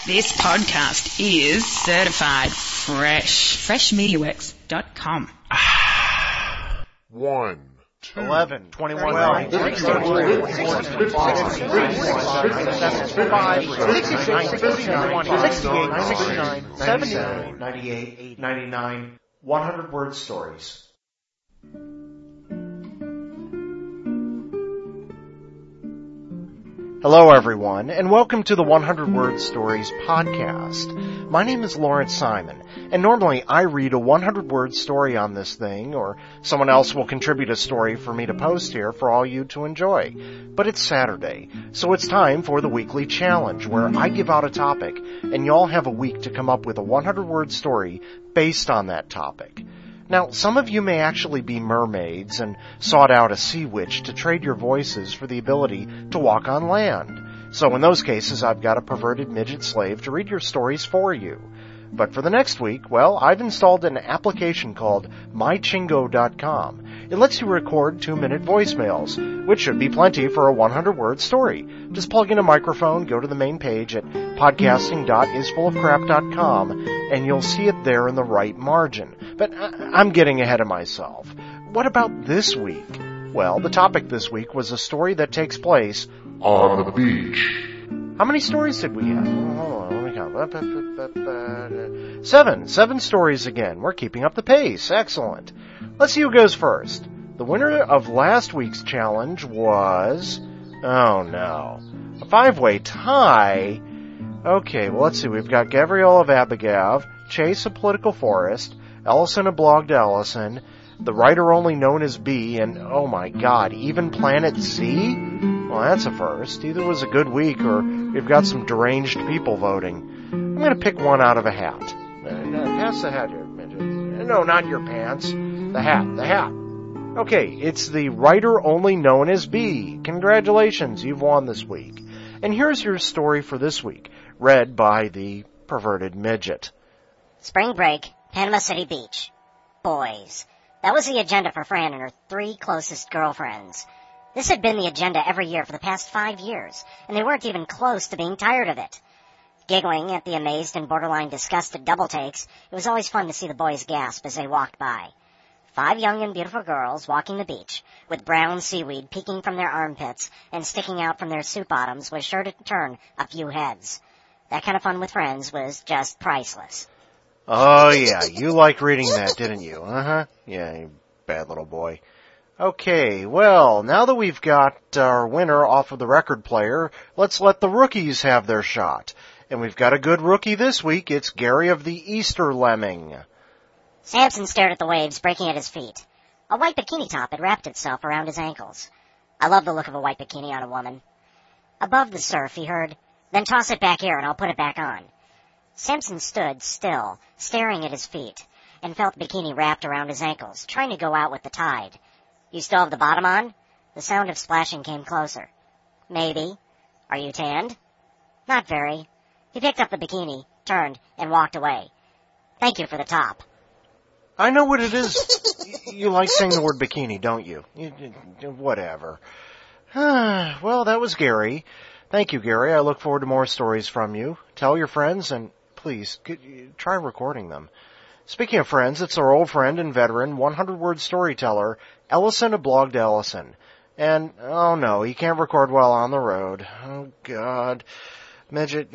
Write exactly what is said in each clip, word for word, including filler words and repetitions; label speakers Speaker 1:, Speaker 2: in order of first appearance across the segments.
Speaker 1: This podcast is certified fresh. fresh media works dot com.
Speaker 2: One.
Speaker 3: Eleven, twenty-one, twelve, sixteen, sixty-nine, seventy-nine, ninety-eight, ninety-nine, one hundred word stories. Hello, everyone, and welcome to the one hundred word stories podcast. My name is Lawrence Simon, and normally I read a one hundred word story on this thing, or someone else will contribute a story for me to post here for all you to enjoy. But it's Saturday, so it's time for the weekly challenge, where I give out a topic, and y'all have a week to come up with a one hundred word story based on that topic. Now, some of you may actually be mermaids and sought out a sea witch to trade your voices for the ability to walk on land. So in those cases, I've got a perverted midget slave to read your stories for you. But for the next week, well, I've installed an application called my chingo dot com. It lets you record two-minute voicemails, which should be plenty for a one hundred word story. Just plug in a microphone, go to the main page at podcasting dot is full of crap dot com, and you'll see it there in the right margin. But I'm getting ahead of myself. What about this week? Well, the topic this week was a story that takes place
Speaker 2: on the beach.
Speaker 3: How many stories did we have? Hold on, let me count. Seven. Seven stories again. We're keeping up the pace. Excellent. Let's see who goes first. The winner of last week's challenge was... Oh, no. A five-way tie? Okay, well, let's see. We've got Gabrielle of Abigav, Chase of Political Forest, Ellison of Blogged Ellison, the writer only known as B, and, oh my god, even Planet Z? Well, that's a first. Either it was a good week, or we've got some deranged people voting. I'm going to pick one out of a hat. Uh, no, pass the hat here, midget. No, not your pants. The hat, the hat. Okay, it's the writer only known as B. Congratulations, you've won this week. And here's your story for this week, read by the perverted midget.
Speaker 4: Spring break, Panama City Beach. Boys. That was the agenda for Fran and her three closest girlfriends. This had been the agenda every year for the past five years, and they weren't even close to being tired of it. Giggling at the amazed and borderline disgusted double takes, it was always fun to see the boys gasp as they walked by. Five young and beautiful girls walking the beach, with brown seaweed peeking from their armpits and sticking out from their suit bottoms was sure to turn a few heads. That kind of fun with friends was just priceless.
Speaker 3: Oh, yeah, you liked reading that, didn't you? Uh-huh. Yeah, you bad little boy. Okay, well, now that we've got our winner off of the record player, let's let the rookies have their shot. And we've got a good rookie this week. It's Gary of the Easter Lemming.
Speaker 4: Samson stared at the waves breaking at his feet. A white bikini top had wrapped itself around his ankles. I love the look of a white bikini on a woman. Above the surf, he heard, "Then toss it back here and I'll put it back on." Samson stood still, staring at his feet, and felt the bikini wrapped around his ankles, trying to go out with the tide. "You still have the bottom on?" The sound of splashing came closer. "Maybe. Are you tanned?" "Not very." He picked up the bikini, turned, and walked away. "Thank you for the top."
Speaker 3: I know what it is. You like saying the word bikini, don't you? you, you whatever. Well, that was Gary. Thank you, Gary. I look forward to more stories from you. Tell your friends, and please, try recording them. Speaking of friends, it's our old friend and veteran, one hundred word storyteller, Ellison of Blogged Ellison. And, oh no, he can't record while on the road. Oh, God. Midget,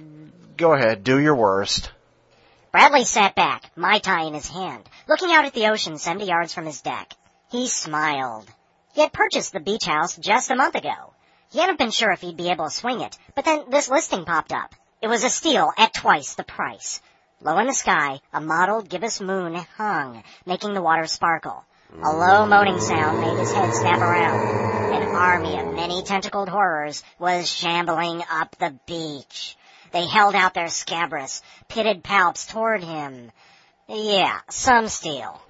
Speaker 3: go ahead, do your worst.
Speaker 4: Bradley sat back, Mai Tai in his hand, looking out at the ocean seventy yards from his deck. He smiled. He had purchased the beach house just a month ago. He hadn't been sure if he'd be able to swing it, but then this listing popped up. It was a steal at twice the price. Low in the sky, a mottled gibbous moon hung, making the water sparkle. A low moaning sound made his head snap around. An army of many tentacled horrors was shambling up the beach. They held out their scabrous, pitted palps toward him. Yeah, some steal.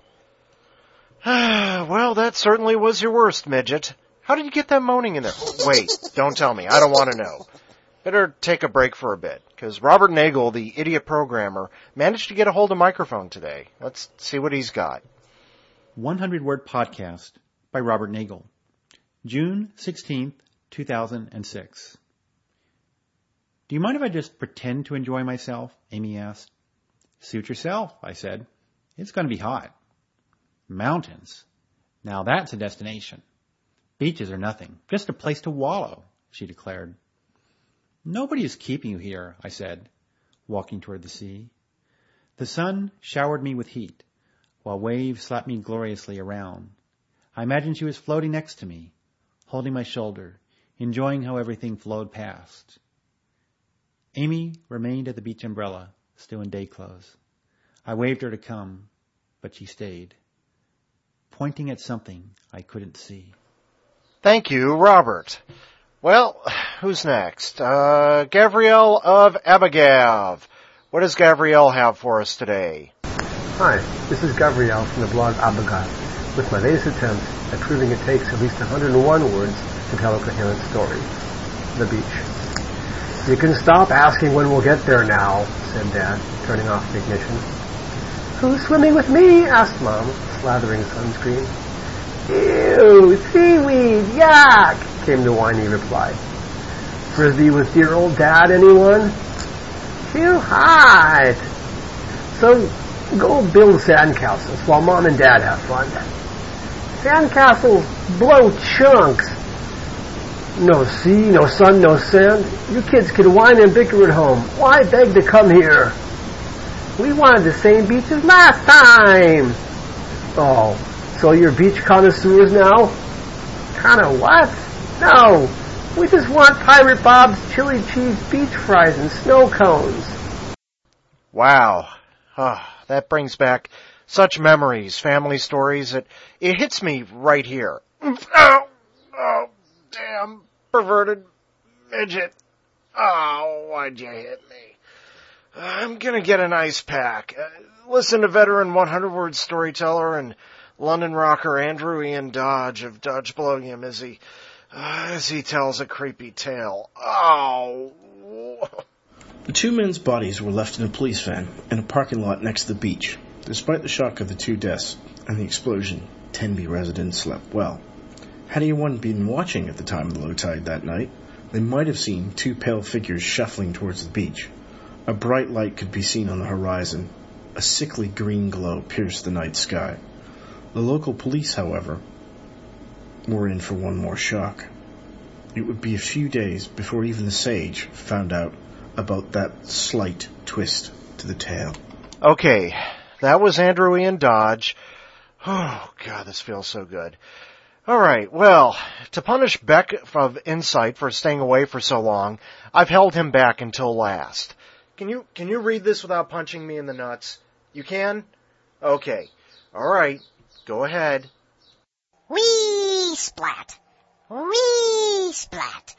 Speaker 3: Well, that certainly was your worst, midget. How did you get that moaning in there? Wait, don't tell me. I don't want to know. Better take a break for a bit, because Robert Nagel, the idiot programmer, managed to get a hold of microphone today. Let's see what he's got.
Speaker 5: one hundred word Podcast by Robert Nagel. June sixteenth, two thousand six. Do you mind if I just pretend to enjoy myself? Amy asked. Suit yourself, I said. It's going to be hot. Mountains. Now that's a destination. Beaches are nothing. Just a place to wallow, she declared. Nobody is keeping you here, I said, walking toward the sea. The sun showered me with heat, while waves slapped me gloriously around. I imagined she was floating next to me, holding my shoulder, enjoying how everything flowed past. Amy remained at the beach umbrella, still in day clothes. I waved her to come, but she stayed, pointing at something I couldn't see.
Speaker 3: Thank you, Robert. Well, who's next? Uh, Gavriel of Abagav. What does Gavriel have for us today?
Speaker 6: Hi, this is Gavriel from the blog Abagav, with my latest attempt at proving it takes at least one hundred one words to tell a coherent story. The beach. You can stop asking when we'll get there now, said Dad, turning off the ignition. Who's swimming with me? Asked Mom, slathering sunscreen. Ew, seaweed, yuck, came the whiny reply. Frisbee with dear old Dad, anyone? Too hot. So go build sandcastles while Mom and Dad have fun. Sandcastles blow chunks. No sea, no sun, no sand. You kids can whine and bicker at home. Why beg to come here? We wanted the same beach as last time. Oh, so you're beach connoisseurs now? Kinda what? No, we just want Pirate Bob's chili cheese beach fries and snow cones.
Speaker 3: Wow. Oh, that brings back such memories, family stories. It, it hits me right here. Oh, oh, damn, perverted midget. Oh, why'd you hit me? I'm gonna get an ice pack. Uh, listen to veteran hundred word storyteller and London rocker Andrew Ian Dodge of Dodge Blodium as he, uh, as he tells a creepy tale. Oh.
Speaker 7: The two men's bodies were left in a police van in a parking lot next to the beach. Despite the shock of the two deaths and the explosion, Tenby residents slept well. Had anyone been watching at the time of the low tide that night, they might have seen two pale figures shuffling towards the beach. A bright light could be seen on the horizon. A sickly green glow pierced the night sky. The local police, however, were in for one more shock. It would be a few days before even the sage found out about that slight twist to the tale.
Speaker 3: Okay, that was Andrew Ian Dodge. Oh, God, this feels so good. All right, well, to punish Beck of Insight for staying away for so long, I've held him back until last. Can you can you read this without punching me in the nuts? You can? Okay. All right. Go ahead.
Speaker 4: Wee splat. Wee splat.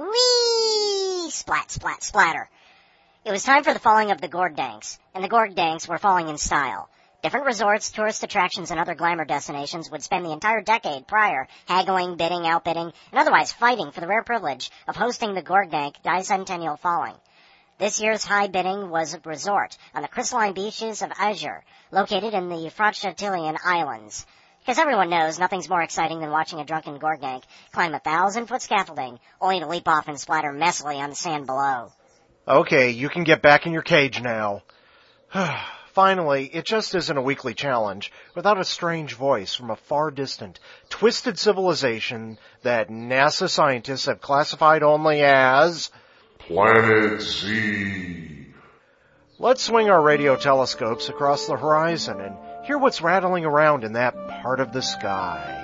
Speaker 4: Wee splat splat splatter. It was time for the falling of the Gorgdanks, and the Gorgdanks were falling in style. Different resorts, tourist attractions, and other glamour destinations would spend the entire decade prior haggling, bidding, outbidding, and otherwise fighting for the rare privilege of hosting the Gorgdank bicentennial falling. This year's high bidding was a resort on the crystalline beaches of Azure, located in the Frotchatilian Islands. Because everyone knows nothing's more exciting than watching a drunken Gorgdank climb a thousand-foot scaffolding, only to leap off and splatter messily on the sand below.
Speaker 3: Okay, you can get back in your cage now. Finally, it just isn't a weekly challenge without a strange voice from a far distant, twisted civilization that NASA scientists have classified only as
Speaker 2: Planet Z.
Speaker 3: Let's swing our radio telescopes across the horizon and hear what's rattling around in that part of the sky.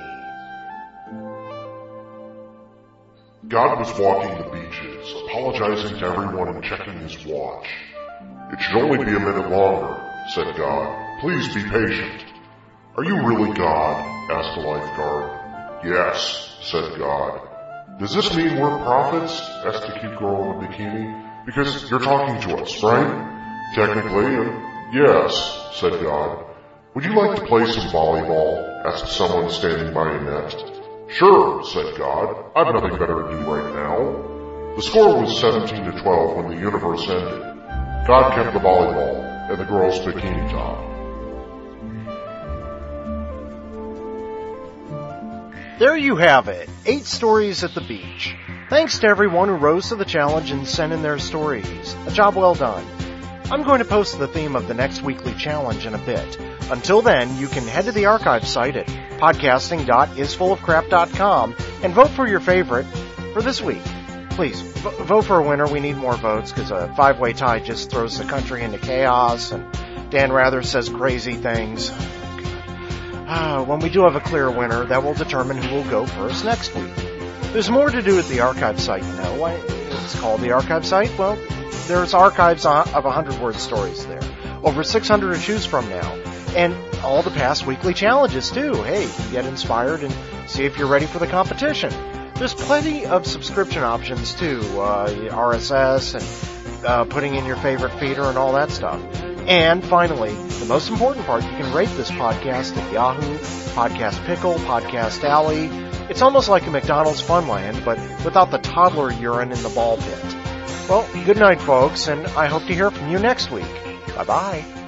Speaker 2: God was walking the beaches, apologizing to everyone and checking his watch. It should only be a minute longer, said God. Please be patient. Are you really God? Asked the lifeguard. Yes, said God. Does this mean we're prophets? Asked the cute girl in the bikini. Because you're talking to us, right? Technically, uh, yes, said God. Would you like to play some volleyball? Asked someone standing by a net. Sure, said God. I've nothing better to do right now. The score was seventeen to twelve when the universe ended. God kept the volleyball and the girl's bikini top.
Speaker 3: There you have it. Eight stories at the beach. Thanks to everyone who rose to the challenge and sent in their stories. A job well done. I'm going to post the theme of the next weekly challenge in a bit. Until then, you can head to the archive site at podcasting dot is full of crap dot com and vote for your favorite for this week. Please, v- vote for a winner. We need more votes because a five-way tie just throws the country into chaos, and Dan Rather says crazy things. Uh, when we do have a clear winner, that will determine who will go first next week. There's more to do at the archive site, you know. Why it's called the archive site? Well, there's archives of one hundred word stories there. Over six hundred to choose from now. And all the past weekly challenges, too. Hey, you can get inspired and see if you're ready for the competition. There's plenty of subscription options, too. Uh, R S S and uh, putting in your favorite feeder and all that stuff. And finally, the most important part, you can rate this podcast at Yahoo, Podcast Pickle, Podcast Alley. It's almost like a McDonald's Funland, but without the toddler urine in the ball pit. Well, good night, folks, and I hope to hear from you next week. Bye-bye.